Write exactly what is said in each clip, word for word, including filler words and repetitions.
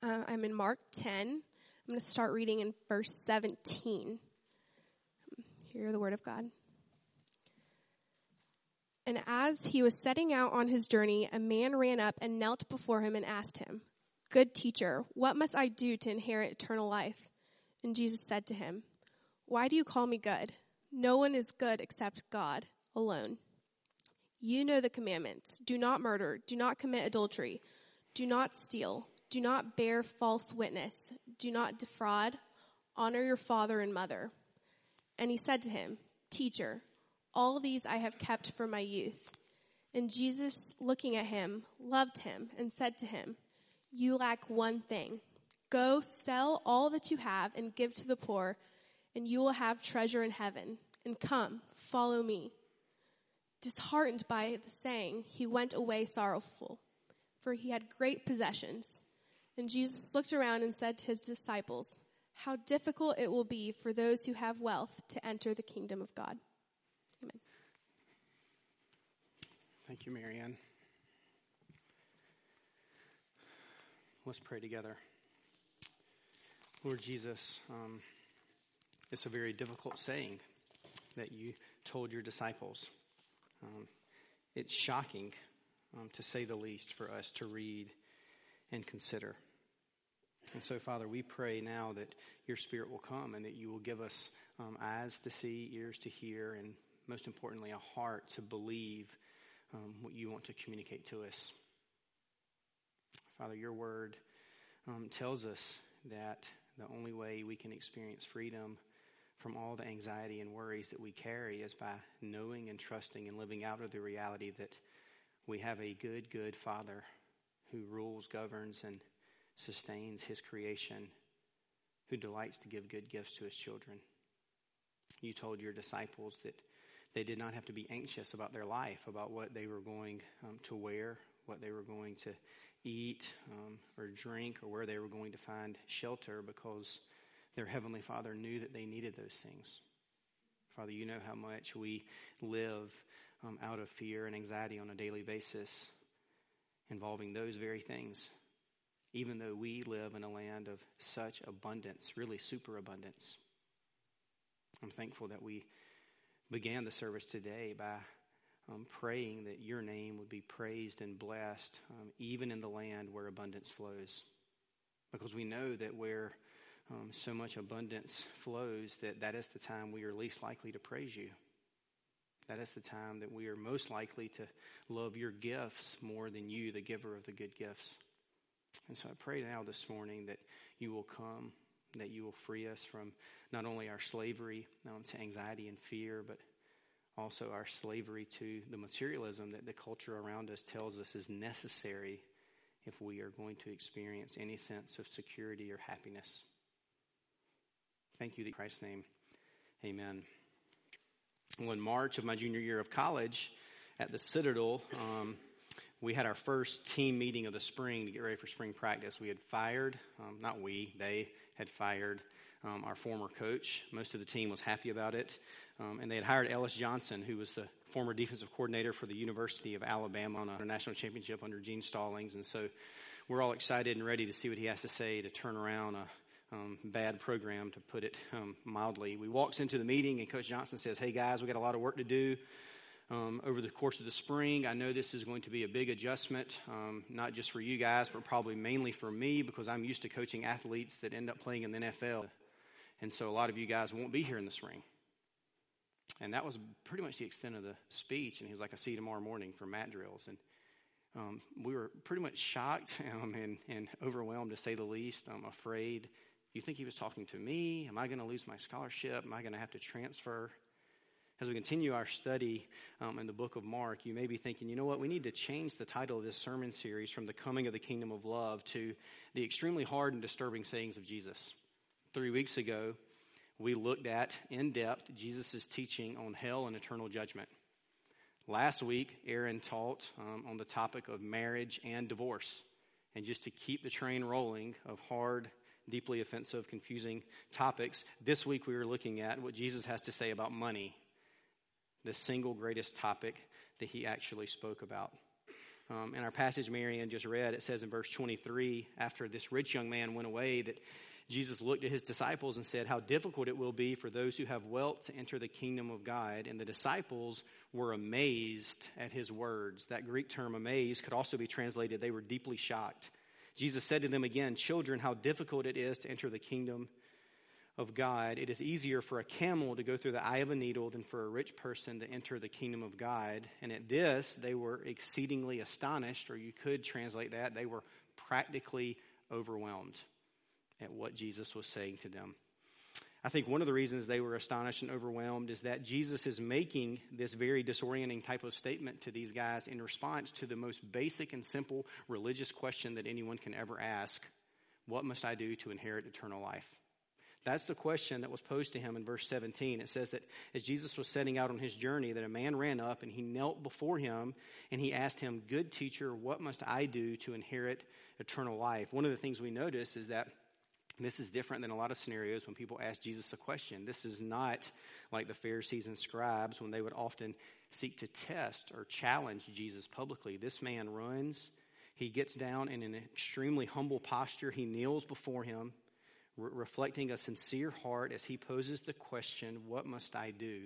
Uh, I'm in Mark ten. I'm going to start reading in verse seventeen. Hear the word of God. And as he was setting out on his journey, a man ran up and knelt before him and asked him, "Good teacher, what must I do to inherit eternal life?" And Jesus said to him, "Why do you call me good? No one is good except God alone. You know the commandments. Do not murder. Do not commit adultery. Do not steal. Do not bear false witness. Do not defraud. Honor your father and mother." And he said to him, "Teacher, all these I have kept from my youth." And Jesus, looking at him, loved him and said to him, "You lack one thing. Go sell all that you have and give to the poor, and you will have treasure in heaven. And come, follow me." Disheartened by the saying, he went away sorrowful, for he had great possessions. And Jesus looked around and said to his disciples, "How difficult it will be for those who have wealth to enter the kingdom of God." Amen. Thank you, Marianne. Let's pray together. Lord Jesus, um, it's a very difficult saying that you told your disciples. Um, it's shocking, um, to say the least, for us to read and consider. And so, Father, we pray now that your Spirit will come and that you will give us um, eyes to see, ears to hear, and most importantly, a heart to believe um, what you want to communicate to us. Father, your word um, tells us that the only way we can experience freedom from all the anxiety and worries that we carry is by knowing and trusting and living out of the reality that we have a good, good Father who rules, governs, and sustains his creation, who delights to give good gifts to his children. You told your disciples that they did not have to be anxious about their life, about what they were going um, to wear, what they were going to eat um, or drink, or where they were going to find shelter, because their Heavenly Father knew that they needed those things. Father, you know how much we live um, out of fear and anxiety on a daily basis involving those very things, even though we live in a land of such abundance, really superabundance. I'm thankful that we began the service today by um, praying that your name would be praised and blessed, um, even in the land where abundance flows. Because we know that where um, so much abundance flows, that that is the time we are least likely to praise you. That is the time that we are most likely to love your gifts more than you, the giver of the good gifts. And so I pray now this morning that you will come, that you will free us from not only our slavery um, to anxiety and fear, but also our slavery to the materialism that the culture around us tells us is necessary if we are going to experience any sense of security or happiness. Thank you in Christ's name. Amen. Well, in March of my junior year of college at the Citadel, um, we had our first team meeting of the spring to get ready for spring practice. We had fired, um, not we, they had fired um, our former coach. Most of the team was happy about it. Um, and they had hired Ellis Johnson, who was the former defensive coordinator for the University of Alabama on a national championship under Gene Stallings. And so we're all excited and ready to see what he has to say to turn around a um, bad program, to put it um, mildly. We walks into the meeting and Coach Johnson says, "Hey guys, we got a lot of work to do Um, over the course of the spring. I know this is going to be a big adjustment, um, not just for you guys, but probably mainly for me, because I'm used to coaching athletes that end up playing in the N F L. And so a lot of you guys won't be here in the spring." And that was pretty much the extent of the speech. And he was like, "I see you tomorrow morning for mat drills." And um, we were pretty much shocked um, and, and overwhelmed, to say the least. I'm afraid. You think he was talking to me? Am I going to lose my scholarship? Am I going to have to transfer? As we continue our study um, in the book of Mark, you may be thinking, you know what, we need to change the title of this sermon series from The Coming of the Kingdom of Love to The Extremely Hard and Disturbing Sayings of Jesus. Three weeks ago, we looked at, in depth, Jesus' teaching on hell and eternal judgment. Last week, Aaron taught um, on the topic of marriage and divorce. And just to keep the train rolling of hard, deeply offensive, confusing topics, this week we were looking at what Jesus has to say about money, the single greatest topic that he actually spoke about. Um, in our passage Marianne just read, it says in verse twenty-three, after this rich young man went away, that Jesus looked at his disciples and said, how difficult it will be for those who have wealth to enter the kingdom of God. And the disciples were amazed at his words. That Greek term amazed could also be translated, they were deeply shocked. Jesus said to them again, children, how difficult it is to enter the kingdom of God. It is easier for a camel to go through the eye of a needle than for a rich person to enter the kingdom of God. And at this, they were exceedingly astonished, or you could translate that, they were practically overwhelmed at what Jesus was saying to them. I think one of the reasons they were astonished and overwhelmed is that Jesus is making this very disorienting type of statement to these guys in response to the most basic and simple religious question that anyone can ever ask. What must I do to inherit eternal life? That's the question that was posed to him in verse seventeen. It says that as Jesus was setting out on his journey, that a man ran up and he knelt before him and he asked him, good teacher, what must I do to inherit eternal life? One of the things we notice is that this is different than a lot of scenarios when people ask Jesus a question. This is not like the Pharisees and scribes when they would often seek to test or challenge Jesus publicly. This man runs. He gets down in an extremely humble posture. He kneels before him, re- reflecting a sincere heart as he poses the question, what must I do?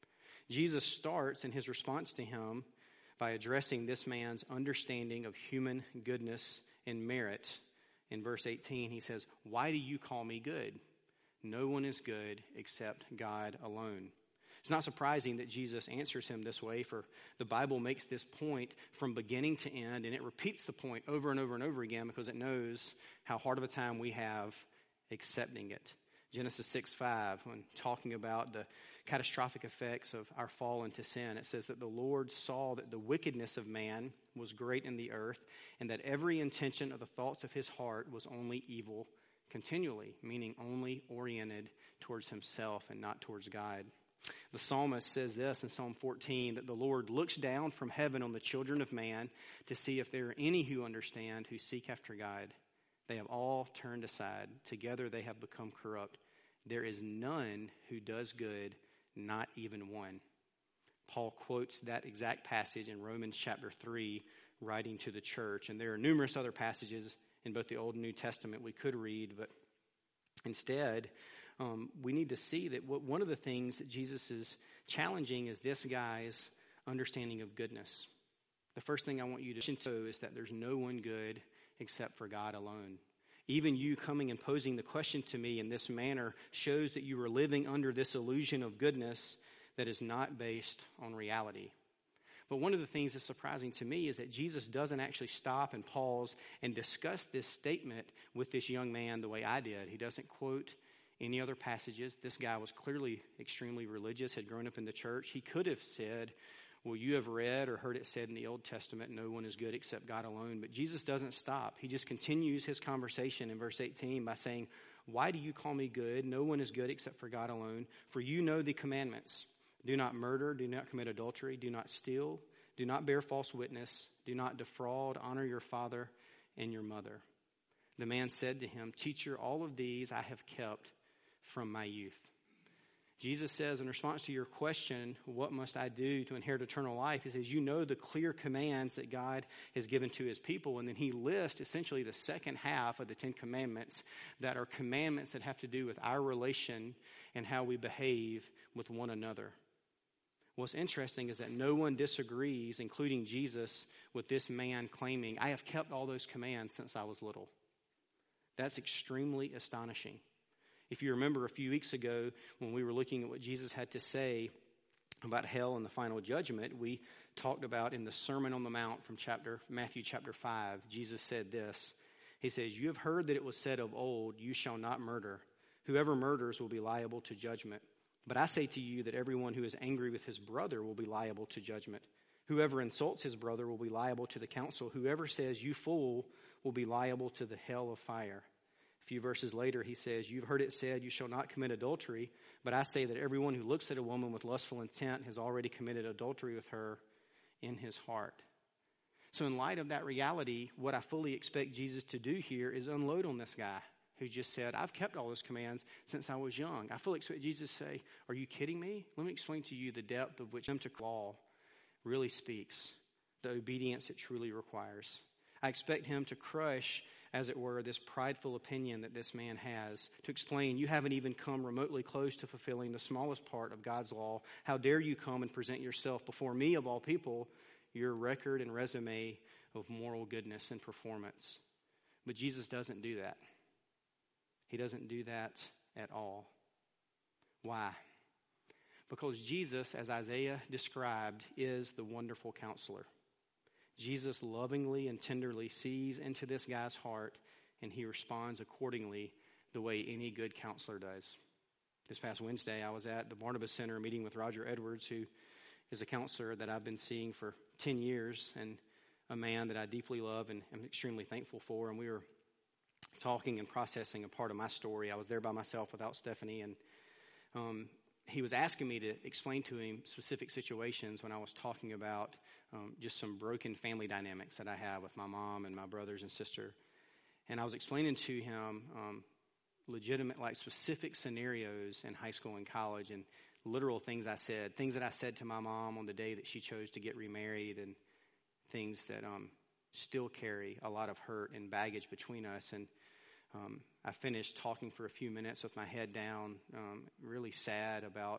Jesus starts in his response to him by addressing this man's understanding of human goodness and merit. In verse eighteen, he says, why do you call me good? No one is good except God alone. It's not surprising that Jesus answers him this way, for the Bible makes this point from beginning to end, and it repeats the point over and over and over again because it knows how hard of a time we have accepting it. Genesis six five, when talking about the catastrophic effects of our fall into sin, it says that the Lord saw that the wickedness of man was great in the earth, and that every intention of the thoughts of his heart was only evil continually, meaning only oriented towards himself and not towards God. The psalmist says this in Psalm fourteen, that the Lord looks down from heaven on the children of man to see if there are any who understand, who seek after God. They have all turned aside. Together they have become corrupt. There is none who does good, not even one. Paul quotes that exact passage in Romans chapter three, writing to the church. And there are numerous other passages in both the Old and New Testament we could read, but instead, um, we need to see that what, one of the things that Jesus is challenging is this guy's understanding of goodness. The first thing I want you to know is that there's no one good except for God alone. Even you coming and posing the question to me in this manner shows that you are living under this illusion of goodness that is not based on reality. But one of the things that's surprising to me is that Jesus doesn't actually stop and pause and discuss this statement with this young man the way I did. He doesn't quote any other passages. This guy was clearly extremely religious, had grown up in the church. He could have said, well, you have read or heard it said in the Old Testament, no one is good except God alone. But Jesus doesn't stop. He just continues his conversation in verse eighteen by saying, why do you call me good? No one is good except for God alone. For you know the commandments. Do not murder, do not commit adultery, do not steal, do not bear false witness, do not defraud, honor your father and your mother. The man said to him, teacher, all of these I have kept from my youth. Jesus says in response to your question, what must I do to inherit eternal life? He says, you know the clear commands that God has given to his people. And then he lists essentially the second half of the Ten Commandments that are commandments that have to do with our relation and how we behave with one another. What's interesting is that no one disagrees, including Jesus, with this man claiming, I have kept all those commands since I was little. That's extremely astonishing. If you remember a few weeks ago when we were looking at what Jesus had to say about hell and the final judgment, we talked about in the Sermon on the Mount from chapter Matthew chapter five, Jesus said this. He says, you have heard that it was said of old, you shall not murder. Whoever murders will be liable to judgment. But I say to you that everyone who is angry with his brother will be liable to judgment. Whoever insults his brother will be liable to the council. Whoever says, you fool, will be liable to the hell of fire. A few verses later, he says, you've heard it said, you shall not commit adultery. But I say that everyone who looks at a woman with lustful intent has already committed adultery with her in his heart. So in light of that reality, what I fully expect Jesus to do here is unload on this guy who just said, I've kept all those commands since I was young. I fully expect Jesus to say, are you kidding me? Let me explain to you the depth of which the law really speaks the obedience it truly requires. I expect him to crush, as it were, this prideful opinion that this man has, to explain, you haven't even come remotely close to fulfilling the smallest part of God's law. How dare you come and present yourself before me, of all people, your record and resume of moral goodness and performance. But Jesus doesn't do that. He doesn't do that at all. Why? Because Jesus, as Isaiah described, is the wonderful counselor. Jesus lovingly and tenderly sees into this guy's heart, and he responds accordingly the way any good counselor does. This past Wednesday, I was at the Barnabas Center meeting with Roger Edwards, who is a counselor that I've been seeing for ten years, and a man that I deeply love and am extremely thankful for. And we were talking and processing a part of my story. I was there by myself without Stephanie, and um, he was asking me to explain to him specific situations when I was talking about um, just some broken family dynamics that I have with my mom and my brothers and sister. And I was explaining to him um, legitimate, like specific scenarios in high school and college, and literal things I said, things that I said to my mom on the day that she chose to get remarried, and things that um, still carry a lot of hurt and baggage between us. And um, I finished talking for a few minutes with my head down, um, really sad about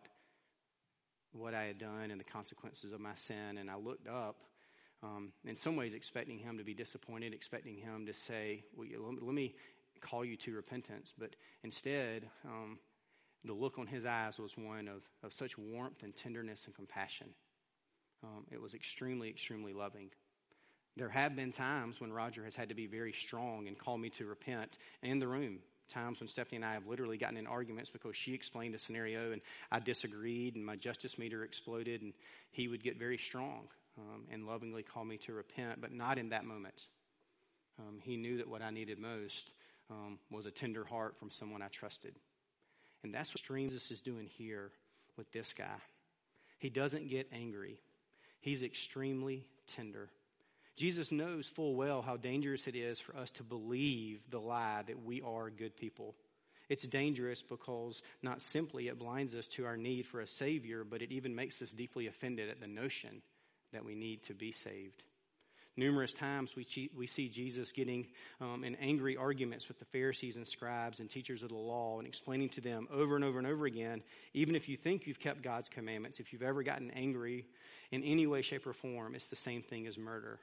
what I had done and the consequences of my sin. And I looked up, um, in some ways expecting him to be disappointed, expecting him to say, well, let me call you to repentance. But instead, um, the look on his eyes was one of, of such warmth and tenderness and compassion. Um, it was extremely, extremely loving. There have been times when Roger has had to be very strong and call me to repent in the room. Times when Stephanie and I have literally gotten in arguments because she explained a scenario and I disagreed and my justice meter exploded, and he would get very strong um, and lovingly call me to repent, but not in that moment. Um, he knew that what I needed most um, was a tender heart from someone I trusted. And that's what Jesus is doing here with this guy. He doesn't get angry. He's extremely tender. Jesus knows full well how dangerous it is for us to believe the lie that we are good people. It's dangerous because not simply it blinds us to our need for a Savior, but it even makes us deeply offended at the notion that we need to be saved. Numerous times we we see Jesus getting um, in angry arguments with the Pharisees and scribes and teachers of the law, and explaining to them over and over and over again, even if you think you've kept God's commandments, if you've ever gotten angry in any way, shape, or form, it's the same thing as murder.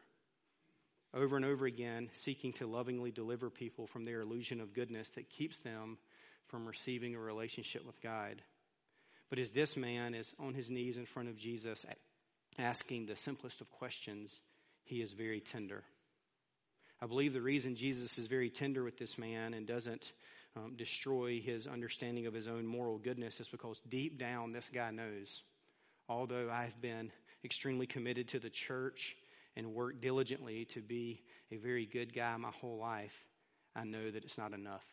Over and over again, seeking to lovingly deliver people from their illusion of goodness that keeps them from receiving a relationship with God. But as this man is on his knees in front of Jesus, asking the simplest of questions, he is very tender. I believe the reason Jesus is very tender with this man and doesn't um, destroy his understanding of his own moral goodness is because deep down this guy knows, although I've been extremely committed to the church and worked diligently to be a very good guy my whole life, I know that it's not enough.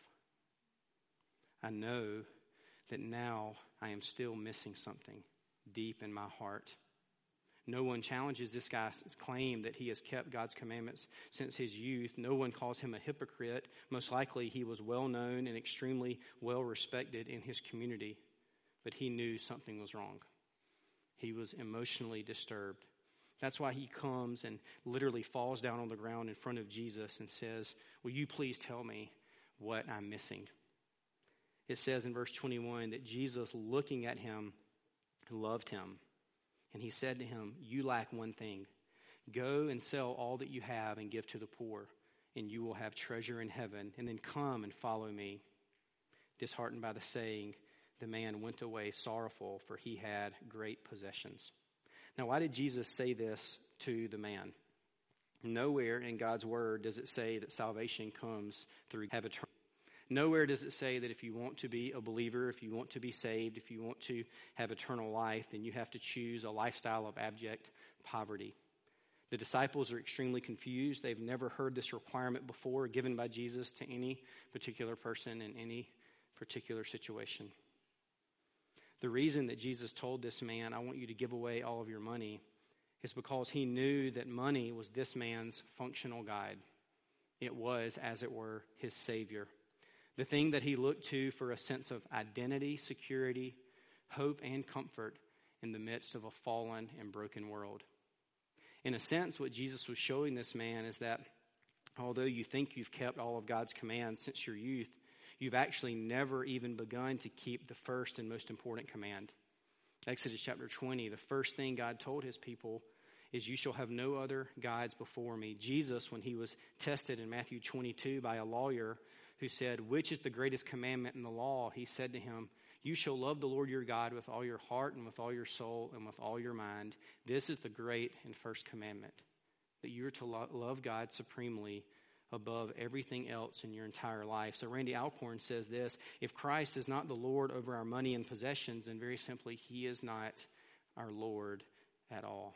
I know that now I am still missing something deep in my heart. No one challenges this guy's claim that he has kept God's commandments since his youth. No one calls him a hypocrite. Most likely he was well known and extremely well respected in his community. But he knew something was wrong. He was emotionally disturbed. That's why he comes and literally falls down on the ground in front of Jesus and says, will you please tell me what I'm missing? It says in verse twenty-one that Jesus, looking at him, loved him. And he said to him, you lack one thing. Go and sell all that you have and give to the poor, and you will have treasure in heaven. And then come and follow me. Disheartened by the saying, the man went away sorrowful, for he had great possessions. Now, why did Jesus say this to the man? Nowhere in God's word does it say that salvation comes through having eternal. Nowhere does it say that if you want to be a believer, if you want to be saved, if you want to have eternal life, then you have to choose a lifestyle of abject poverty. The disciples are extremely confused. They've never heard this requirement before given by Jesus to any particular person in any particular situation. The reason that Jesus told this man, I want you to give away all of your money, is because he knew that money was this man's functional guide. It was, as it were, his savior. The thing that he looked to for a sense of identity, security, hope, and comfort in the midst of a fallen and broken world. In a sense, what Jesus was showing this man is that although you think you've kept all of God's commands since your youth, you've actually never even begun to keep the first and most important command. Exodus chapter twenty, the first thing God told his people is, you shall have no other gods before me. Jesus, when he was tested in Matthew twenty-two by a lawyer who said, which is the greatest commandment in the law? He said to him, you shall love the Lord your God with all your heart and with all your soul and with all your mind. This is the great and first commandment, that you are to lo- love God supremely above everything else in your entire life. So Randy Alcorn says this: if Christ is not the Lord over our money and possessions, then very simply, he is not our Lord at all.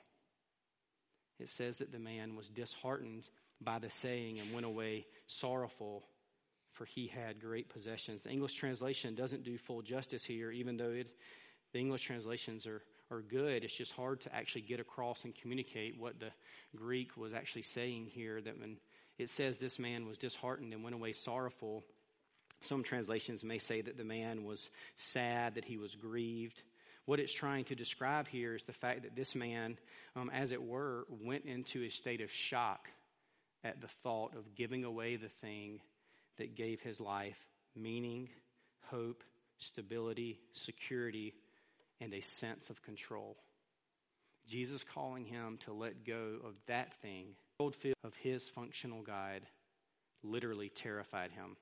It says that the man was disheartened by the saying and went away sorrowful, for he had great possessions. The English translation doesn't do full justice here, even though it, the English translations are, are good. It's just hard to actually get across and communicate what the Greek was actually saying here, that when it says this man was disheartened and went away sorrowful, some translations may say that the man was sad, that he was grieved. What it's trying to describe here is the fact that this man, um, as it were, went into a state of shock at the thought of giving away the thing that gave his life meaning, hope, stability, security, and a sense of control. Jesus calling him to let go of that thing, of his functional guide, literally terrified him.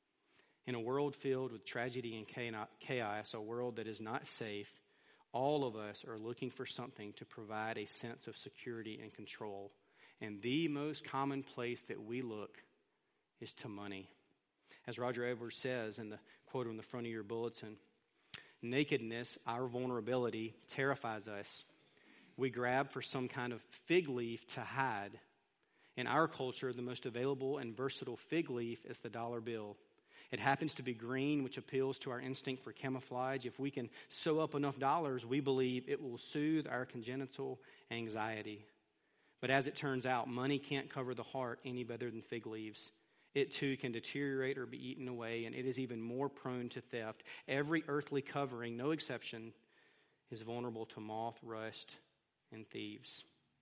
In a world filled with tragedy and chaos, a world that is not safe, all of us are looking for something to provide a sense of security and control. And the most common place that we look is to money. As Roger Edwards says in the quote on the front of your bulletin, nakedness, our vulnerability, terrifies us. We grab for some kind of fig leaf to hide. In our culture, the most available and versatile fig leaf is the dollar bill. It happens to be green, which appeals to our instinct for camouflage. If we can sew up enough dollars, we believe it will soothe our congenital anxiety. But as it turns out, money can't cover the heart any better than fig leaves. It too can deteriorate or be eaten away, and it is even more prone to theft. Every earthly covering, no exception, is vulnerable to moth, rust, and thieves.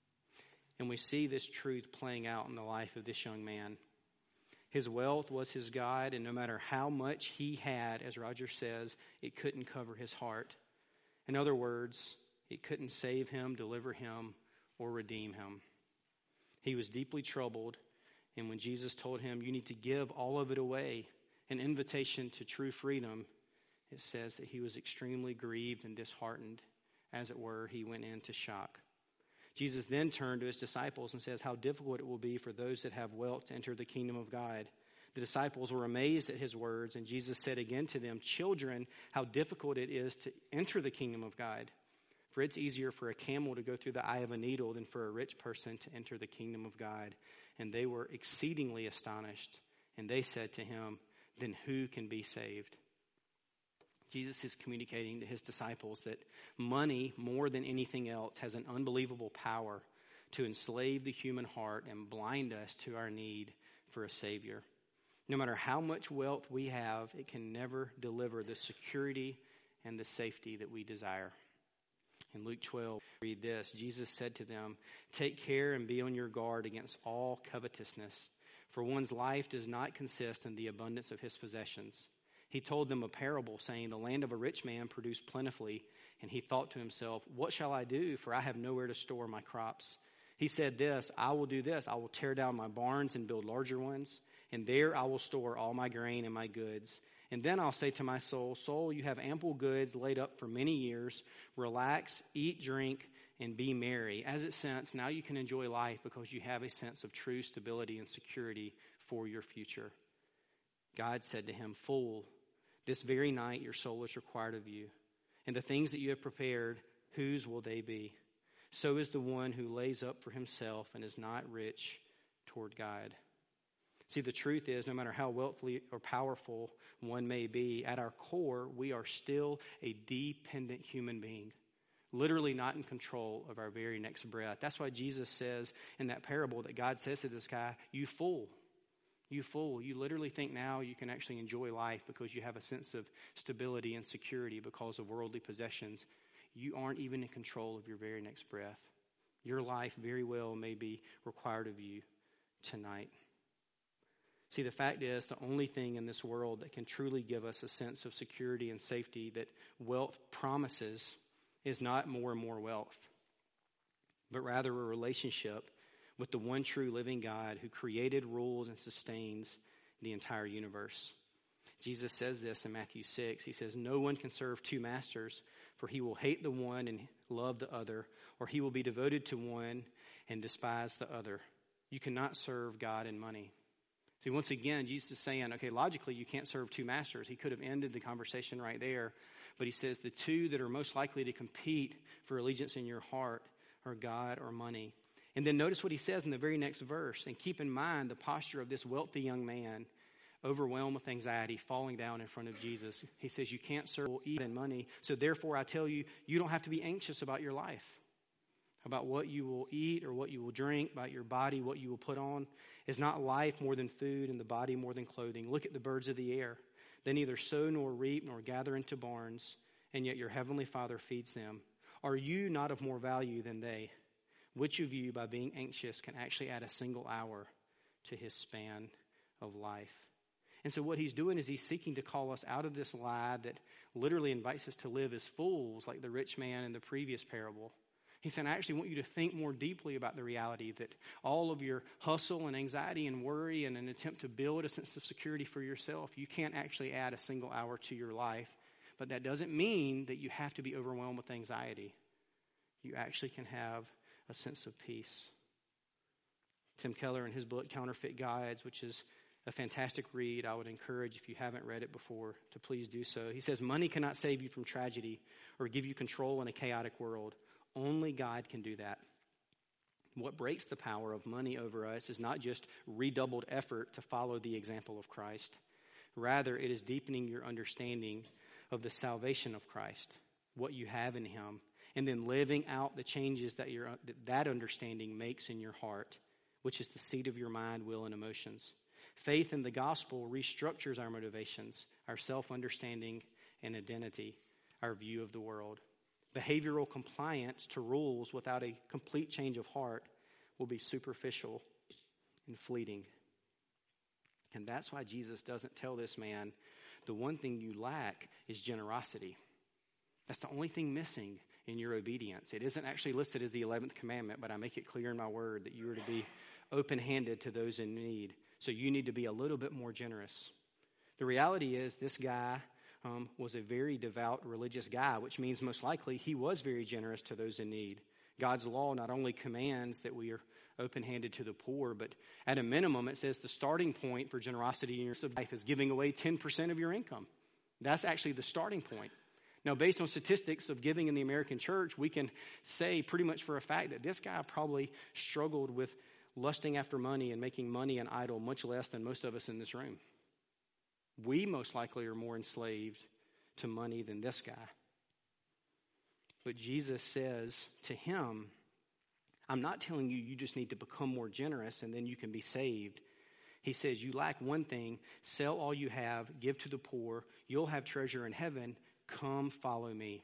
And we see this truth playing out in the life of this young man. His wealth was his guide, and no matter how much he had, as Roger says, it couldn't cover his heart. In other words, it couldn't save him, deliver him, or redeem him. He was deeply troubled, and when Jesus told him, you need to give all of it away, an invitation to true freedom, it says that he was extremely grieved and disheartened. As it were, he went into shock. Jesus then turned to his disciples and says how difficult it will be for those that have wealth to enter the kingdom of God. The disciples were amazed at his words, and Jesus said again to them, children, how difficult it is to enter the kingdom of God. For it's easier for a camel to go through the eye of a needle than for a rich person to enter the kingdom of God. And they were exceedingly astonished. And they said to him, then who can be saved? Jesus is communicating to his disciples that money, more than anything else, has an unbelievable power to enslave the human heart and blind us to our need for a Savior. No matter how much wealth we have, it can never deliver the security and the safety that we desire. In Luke twelve, read this. Jesus said to them, take care and be on your guard against all covetousness, for one's life does not consist in the abundance of his possessions. He told them a parable, saying, the land of a rich man produced plentifully, and he thought to himself, what shall I do, for I have nowhere to store my crops? He said this, I will do this. I will tear down my barns and build larger ones, and there I will store all my grain and my goods. And then I'll say to my soul, soul, you have ample goods laid up for many years. Relax, eat, drink, and be merry. As it stands, now you can enjoy life because you have a sense of true stability and security for your future. God said to him, fool, this very night your soul is required of you. And the things that you have prepared, whose will they be? So is the one who lays up for himself and is not rich toward God. See, the truth is, no matter how wealthy or powerful one may be, at our core, we are still a dependent human being, literally not in control of our very next breath. That's why Jesus says in that parable that God says to this guy, you fool, you fool. You literally think now you can actually enjoy life because you have a sense of stability and security because of worldly possessions. You aren't even in control of your very next breath. your life very well may be required of you tonight. See, the fact is, the only thing in this world that can truly give us a sense of security and safety that wealth promises is not more and more wealth, but rather a relationship with the one true living God who created, rules, and sustains the entire universe. Jesus says this in Matthew six. He says, "No one can serve two masters, for he will hate the one and love the other, or he will be devoted to one and despise the other. You cannot serve God and money." See, once again, Jesus is saying, okay, logically, you can't serve two masters. He could have ended the conversation right there, but he says the two that are most likely to compete for allegiance in your heart are God or money. And then notice what he says in the very next verse, and keep in mind the posture of this wealthy young man, overwhelmed with anxiety, falling down in front of Jesus. He says, you can't serve eat and money, so therefore I tell you, you don't have to be anxious about your life, about what you will eat or what you will drink, about your body, what you will put on. Is not life more than food, and the body more than clothing? Look at the birds of the air. They neither sow nor reap nor gather into barns, and yet your heavenly Father feeds them. Are you not of more value than they? Which of you, by being anxious, can actually add a single hour to his span of life? And so what he's doing is he's seeking to call us out of this lie that literally invites us to live as fools, like the rich man in the previous parable. He said, I actually want you to think more deeply about the reality that all of your hustle and anxiety and worry and an attempt to build a sense of security for yourself, you can't actually add a single hour to your life. But that doesn't mean that you have to be overwhelmed with anxiety. You actually can have a sense of peace. Tim Keller, in his book, Counterfeit Guides, which is a fantastic read, I would encourage, if you haven't read it before, to please do so. He says, money cannot save you from tragedy or give you control in a chaotic world. Only God can do that. What breaks the power of money over us is not just redoubled effort to follow the example of Christ. Rather, it is deepening your understanding of the salvation of Christ, what you have in him, and then living out the changes that your that, that understanding makes in your heart, which is the seat of your mind, will, and emotions. Faith in the gospel restructures our motivations, our self-understanding and identity, our view of the world. Behavioral compliance to rules without a complete change of heart will be superficial and fleeting. And that's why Jesus doesn't tell this man, the one thing you lack is generosity. That's the only thing missing in your obedience. It isn't actually listed as the eleventh commandment, but I make it clear in my word that you are to be open-handed to those in need. So you need to be a little bit more generous. The reality is this guy Um, was a very devout religious guy, which means most likely he was very generous to those in need. God's law not only commands that we are open-handed to the poor, but at a minimum it says the starting point for generosity in your life is giving away ten percent of your income. That's actually the starting point. Now, based on statistics of giving in the American church, we can say pretty much for a fact that this guy probably struggled with lusting after money and making money an idol much less than most of us in this room. We most likely are more enslaved to money than this guy. But Jesus says to him, I'm not telling you you just need to become more generous and then you can be saved. He says, you lack one thing, sell all you have, give to the poor, you'll have treasure in heaven, come follow me.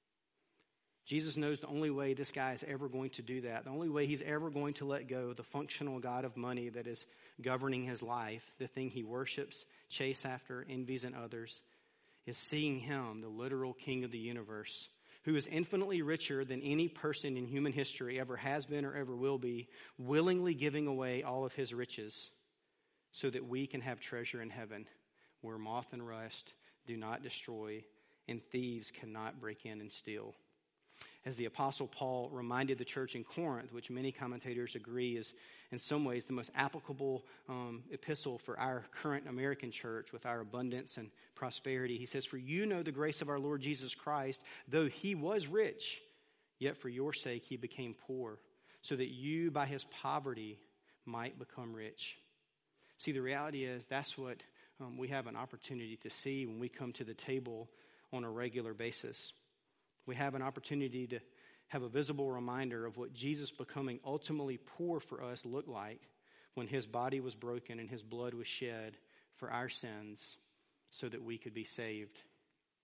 Jesus knows the only way this guy is ever going to do that, the only way he's ever going to let go of the functional God of money that is governing his life, the thing he worships, chases after, envies in others, is seeing him, the literal king of the universe, who is infinitely richer than any person in human history ever has been or ever will be, willingly giving away all of his riches so that we can have treasure in heaven where moth and rust do not destroy and thieves cannot break in and steal. As the Apostle Paul reminded the church in Corinth, which many commentators agree is in some ways the most applicable um, epistle for our current American church with our abundance and prosperity. He says, for you know the grace of our Lord Jesus Christ, though he was rich, yet for your sake he became poor, so that you by his poverty might become rich. See, the reality is that's what um, we have an opportunity to see when we come to the table on a regular basis. We have an opportunity to have a visible reminder of what Jesus becoming ultimately poor for us looked like when his body was broken and his blood was shed for our sins so that we could be saved.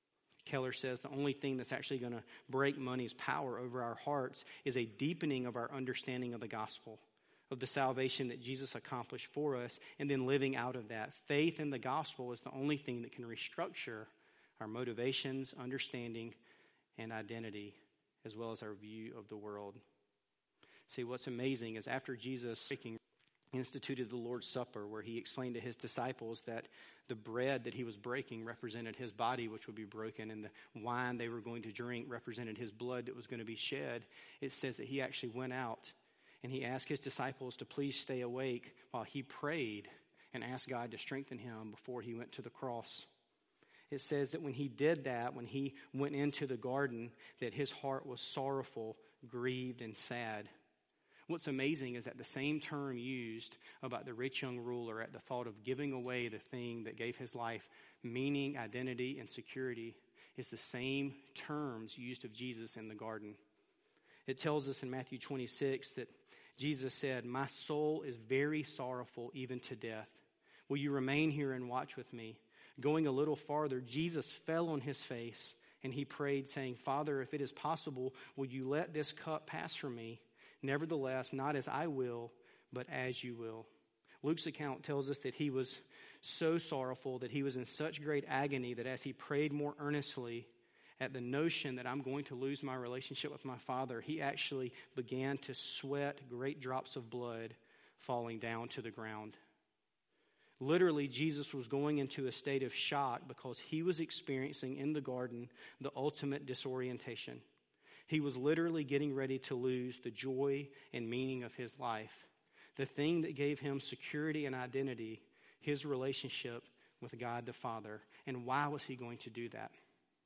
Keller says the only thing that's actually going to break money's power over our hearts is a deepening of our understanding of the gospel, of the salvation that Jesus accomplished for us, and then living out of that. Faith in the gospel is the only thing that can restructure our motivations, understanding, and identity, as well as our view of the world. See, what's amazing is after Jesus instituted the Lord's Supper, where he explained to his disciples that the bread that he was breaking represented his body, which would be broken, and the wine they were going to drink represented his blood that was going to be shed. It says that he actually went out and he asked his disciples to please stay awake while he prayed and asked God to strengthen him before he went to the cross. It says that when he did that, when he went into the garden, that his heart was sorrowful, grieved, and sad. What's amazing is that the same term used about the rich young ruler at the thought of giving away the thing that gave his life meaning, identity, and security is the same terms used of Jesus in the garden. It tells us in Matthew twenty-six that Jesus said, "My soul is very sorrowful, even to death. Will you remain here and watch with me?" Going a little farther, Jesus fell on his face and he prayed, saying, "Father, if it is possible, will you let this cup pass from me? Nevertheless, not as I will, but as you will." Luke's account tells us that he was so sorrowful, that he was in such great agony, that as he prayed more earnestly at the notion that I'm going to lose my relationship with my Father, he actually began to sweat great drops of blood falling down to the ground. Literally, Jesus was going into a state of shock because he was experiencing in the garden the ultimate disorientation. He was literally getting ready to lose the joy and meaning of his life, the thing that gave him security and identity, his relationship with God the Father. And why was he going to do that?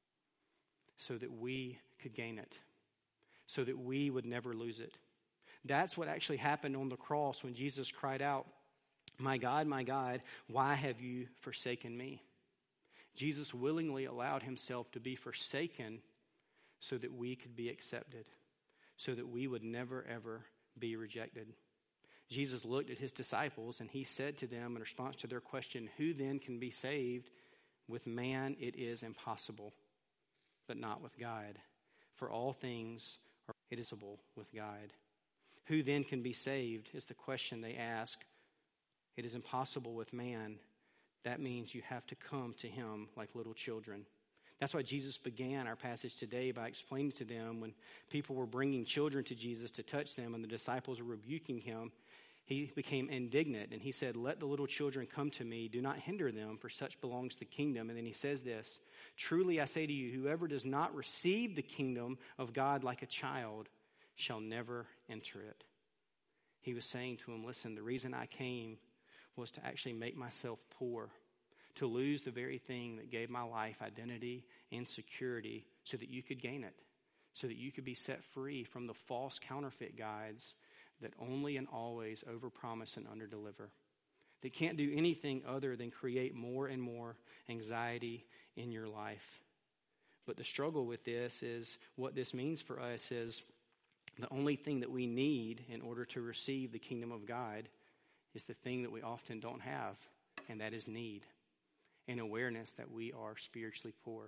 So that we could gain it, so that we would never lose it. That's what actually happened on the cross when Jesus cried out, "My God, my God, why have you forsaken me?" Jesus willingly allowed himself to be forsaken so that we could be accepted, so that we would never, ever be rejected. Jesus looked at his disciples and he said to them in response to their question, "Who then can be saved? With man it is impossible, but not with God. For all things are possible with God." Who then can be saved is the question they ask. It is impossible with man. That means you have to come to him like little children. That's why Jesus began our passage today by explaining to them when people were bringing children to Jesus to touch them and the disciples were rebuking him, he became indignant and he said, "Let the little children come to me. Do not hinder them, for such belongs the kingdom." And then he says this, "Truly I say to you, whoever does not receive the kingdom of God like a child shall never enter it." He was saying to him, listen, the reason I came was to actually make myself poor, to lose the very thing that gave my life identity and security so that you could gain it, so that you could be set free from the false counterfeit guides that only and always overpromise and underdeliver. They can't do anything other than create more and more anxiety in your life. But the struggle with this is, what this means for us is the only thing that we need in order to receive the kingdom of God is the thing that we often don't have, and that is need and awareness that we are spiritually poor.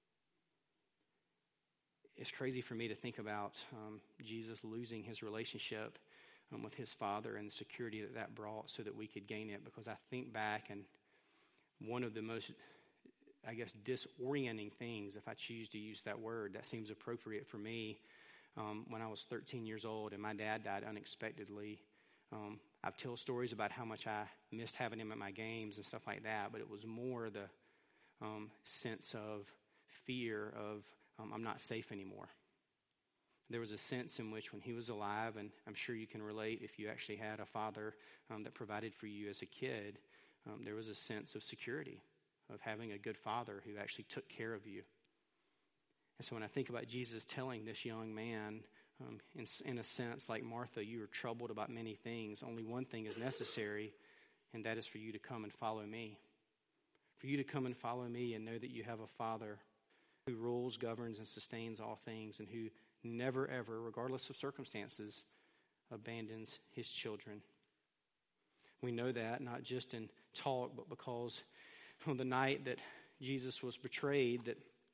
It's crazy for me to think about um, Jesus losing his relationship um, with his Father and the security that that brought so that we could gain it, because I think back and one of the most, I guess, disorienting things, if I choose to use that word, that seems appropriate for me, um, when I was thirteen years old and my dad died unexpectedly. Um, I've told stories about how much I missed having him at my games and stuff like that, but it was more the um, sense of fear of um, I'm not safe anymore. There was a sense in which when he was alive, and I'm sure you can relate if you actually had a father um, that provided for you as a kid, um, there was a sense of security, of having a good father who actually took care of you. And so when I think about Jesus telling this young man, um, in, in a sense, like Martha, you are troubled about many things. Only one thing is necessary, and that is for you to come and follow me. For you to come and follow me and know that you have a Father who rules, governs, and sustains all things, and who never, ever, regardless of circumstances, abandons his children. We know that not just in talk, but because on the night that Jesus was betrayed, that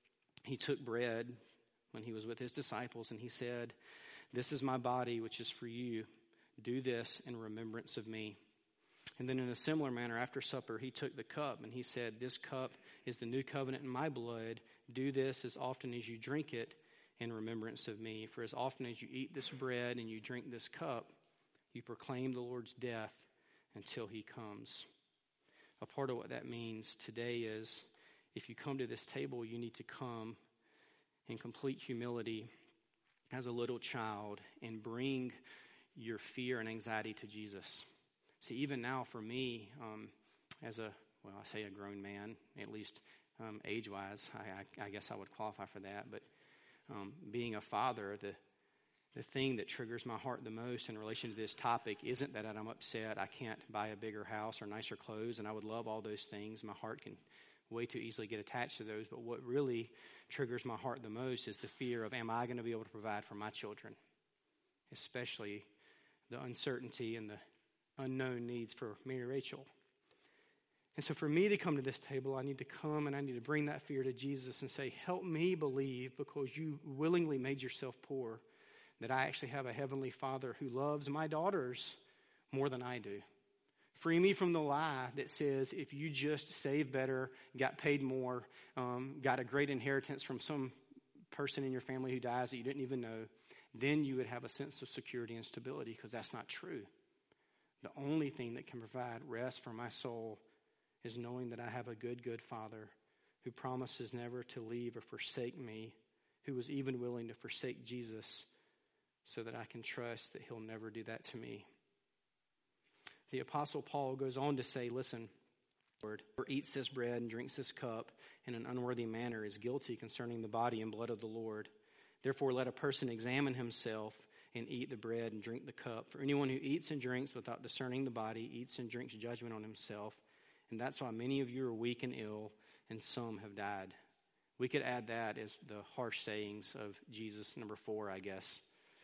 he took bread when he was with his disciples, and he said, "This is my body, which is for you. Do this in remembrance of me." And then in a similar manner, after supper, he took the cup, and he said, "This cup is the new covenant in my blood. Do this as often as you drink it in remembrance of me. For as often as you eat this bread and you drink this cup, you proclaim the Lord's death until he comes." A part of what that means today is, if you come to this table, you need to come in complete humility as a little child and bring your fear and anxiety to Jesus. See, even now for me, um, as a, well, I say a grown man, at least um, age-wise, I, I, I guess I would qualify for that, but um, being a father, the The thing that triggers my heart the most in relation to this topic isn't that I'm upset I can't buy a bigger house or nicer clothes, and I would love all those things. My heart can way too easily get attached to those. But what really triggers my heart the most is the fear of, am I going to be able to provide for my children? Especially the uncertainty and the unknown needs for Mary Rachel. And so for me to come to this table, I need to come and I need to bring that fear to Jesus and say, help me believe, because you willingly made yourself poor, that I actually have a heavenly Father who loves my daughters more than I do. Free me from the lie that says if you just saved better, got paid more, um, got a great inheritance from some person in your family who dies that you didn't even know, then you would have a sense of security and stability, because that's not true. The only thing that can provide rest for my soul is knowing that I have a good, good Father who promises never to leave or forsake me, who was even willing to forsake Jesus so that I can trust that he'll never do that to me. The Apostle Paul goes on to say, listen, whoever eats this bread and drinks this cup in an unworthy manner is guilty concerning the body and blood of the Lord. Therefore, let a person examine himself and eat the bread and drink the cup. For anyone who eats and drinks without discerning the body eats and drinks judgment on himself. And that's why many of you are weak and ill, and some have died. We could add that as the harsh sayings of Jesus, number four, I guess.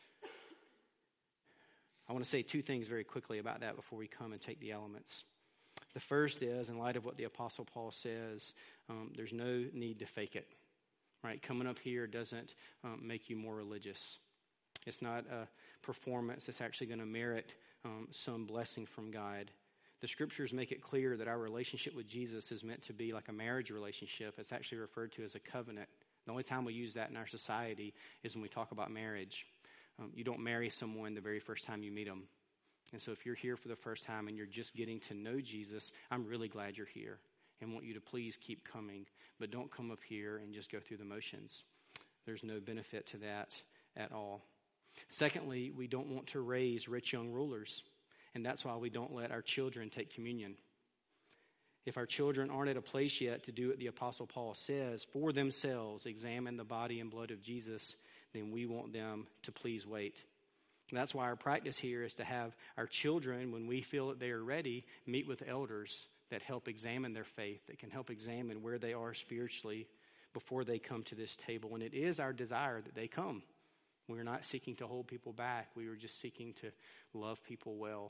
I want to say two things very quickly about that before we come and take the elements. The first is, in light of what the Apostle Paul says, um, there's no need to fake it. Right? Coming up here doesn't um, make you more religious. It's not a performance that's actually going to merit um, some blessing from God. The scriptures make it clear that our relationship with Jesus is meant to be like a marriage relationship. It's actually referred to as a covenant. The only time we use that in our society is when we talk about marriage. Um, you don't marry someone the very first time you meet them. And so if you're here for the first time and you're just getting to know Jesus, I'm really glad you're here and want you to please keep coming. But don't come up here and just go through the motions. There's no benefit to that at all. Secondly, we don't want to raise rich young rulers. And that's why we don't let our children take communion. If our children aren't at a place yet to do what the Apostle Paul says, for themselves, examine the body and blood of Jesus, then we want them to please wait. And that's why our practice here is to have our children, when we feel that they are ready, meet with elders that help examine their faith, that can help examine where they are spiritually before they come to this table. And it is our desire that they come. We're not seeking to hold people back. We were just seeking to love people well.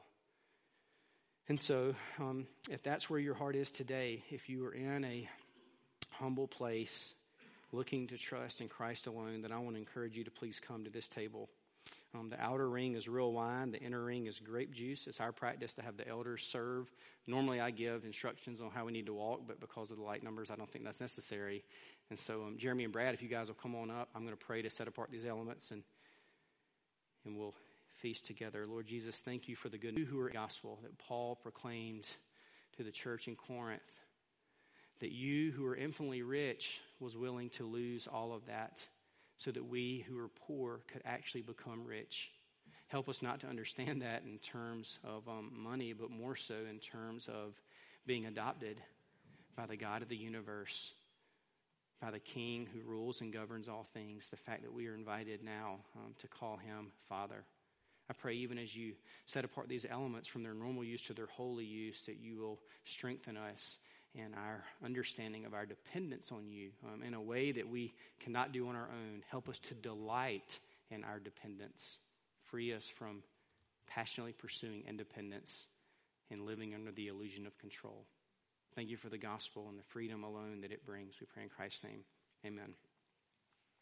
And so, um, if that's where your heart is today, if you are in a humble place, looking to trust in Christ alone, then I want to encourage you to please come to this table. Um, the outer ring is real wine. The inner ring is grape juice. It's our practice to have the elders serve. Normally I give instructions on how we need to walk, but because of the light numbers, I don't think that's necessary. And so, um, Jeremy and Brad, if you guys will come on up, I'm going to pray to set apart these elements, and and we'll feast together. Lord Jesus, thank you for the good news who are gospel that Paul proclaimed to the church in Corinth, that you who are infinitely rich was willing to lose all of that so that we who are poor could actually become rich. Help us not to understand that in terms of um, money, but more so in terms of being adopted by the God of the universe, by the King who rules and governs all things, the fact that we are invited now um, to call him Father. I pray even as you set apart these elements from their normal use to their holy use, that you will strengthen us in our understanding of our dependence on you um, in a way that we cannot do on our own. Help us to delight in our dependence. Free us from passionately pursuing independence and living under the illusion of control. Thank you for the gospel and the freedom alone that it brings. We pray in Christ's name. Amen.